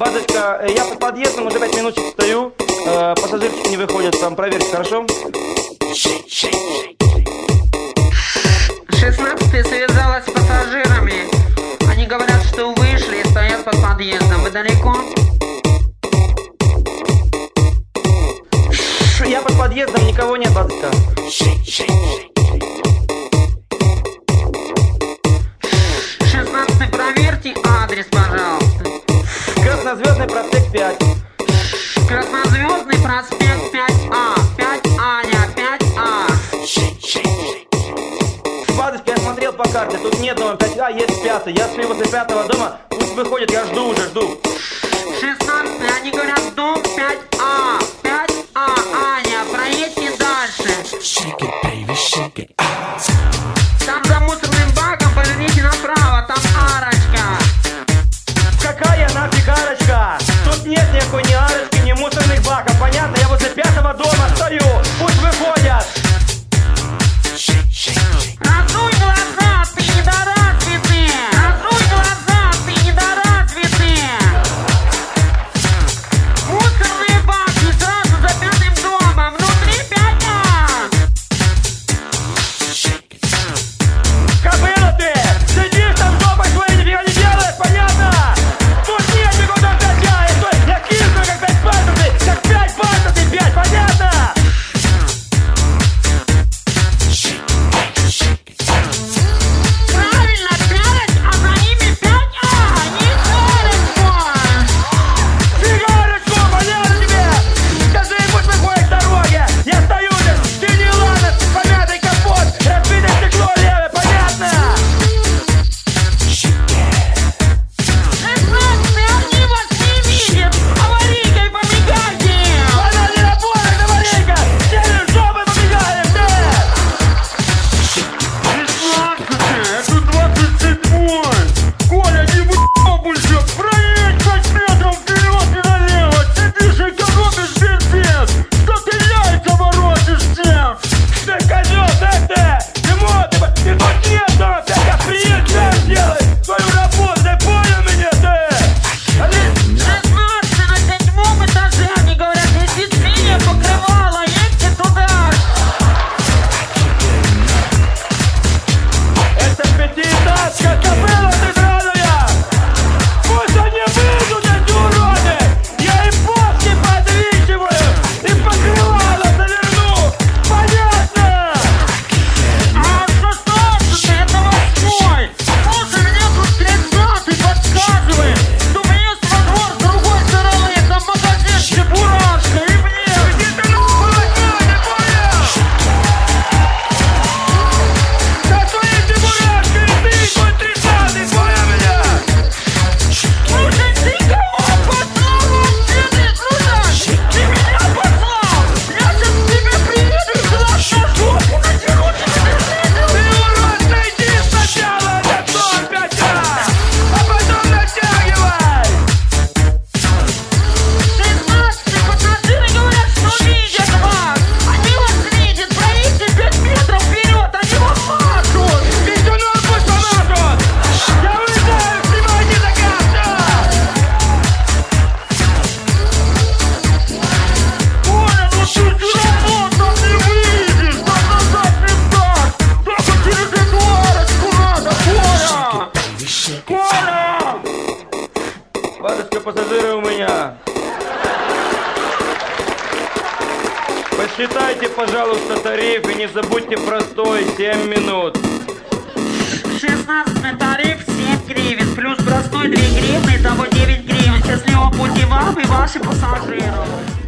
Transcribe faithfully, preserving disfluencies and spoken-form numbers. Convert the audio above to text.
Базочка, я под подъездом уже пять минуточек стою. Э, пассажирчики не выходят, там проверьте, хорошо? шестнадцатая связалась с пассажирами. Они говорят, что вышли и стоят под подъездом. Вы далеко? Я под подъездом, никого нет, базочка. шестнадцатый, проверьте адрес, пожалуйста. Краснозвездный проспект пять. Краснозвездный проспект пять А. пять Аня, пять А. Базочка, я смотрел по карте, тут нет дома пять А, есть пятый. Я стою возле пятого дома, пусть выходит, я жду уже, жду. шестнадцатый, они говорят, дом пять А. пять А, Аня, проедьте дальше. Там за мусорным баком поверните направо, там арочка. Какая нафиг арочка? Тут нет никакой ни арочки, ни мусорных баков, понятно? Я возле пятого дома стою, пусть выходят. Разуй глаза, ты недоразвитый! Разуй глаза, ты недоразвитый! Мусорные баки сразу за пятым домом, внутри пять А! Кобыла ты! Сидишь там жопой своей, нифига не делаешь, понятно? Тут нет никуда пять А, и стой, я кисну как пять пальцев, ты, как пять пальцев, ты пять, понятно? Правильно, пять, а за ними пять А! Не сорок! Сигарочку, понятно тебе? Скажи, пусть выходит к дороге! Я стою здесь, ты не ладно, помятый капот, разбитое стекло левое, понятно? шестнадцатый, они вас не видят! Аварийкой помигайте! Она не работает, аварийка! Сели в жопы, побегаем, ты! шестнадцатый, это двадцать седьмой! Коля, не выебывайся! Проедь пять метров вперед и налево! Сидишь и коробишь бензин! Что ты яйца воротишь всем? Ты козёл, эй ты! Тимон, ты, ты тут нет дома, ты как приедешь, сам сделай свою работу, ты понял меня, ты? Они... шестнадцатый на седьмом этаже! Они говорят, если синее покрывало, едьте туда! Это пятиэтажка, кобыла ты драная! Пусть они выйдут, эти уроды! Я им бабки подвинчиваю и покрывало заверну! Понятно? А шестнадцатый это восьмой! Слушай, мне тут тридцатый подсказывает, что есть во двор с другой стороны, там магазин Чебурашка, и мне! Иди ты нахуй, не понял? Да твои чебурашки, и ты, твой тридцатый, понял меня? Слушай, ты кого послал вообще, ты, слушай? Ты меня послал! Я сейчас к тебе приеду и глаз на жопу надеру, тебе Ты, урод, найди сначала этот дом пять А, а потом натягивай! шестнадцатый, пассажиры говорят, что видят вас! Они вас видят, проедьте пять метров вперед, они вам машут! Пиздюнок пусть помажут! Я улетаю, снимайте заказ, Коля, ну ты дурак, там не выйдешь, там назад не так! Только через эту арочку надо, Коля! Коля! Базочка, пассажиры у меня. Посчитайте, пожалуйста, тариф и не забудьте простой, семь минут. шестнадцатый тариф семь гривен, плюс простой две гривны, итого девять гривен. Счастливого пути вам и вашим пассажирам!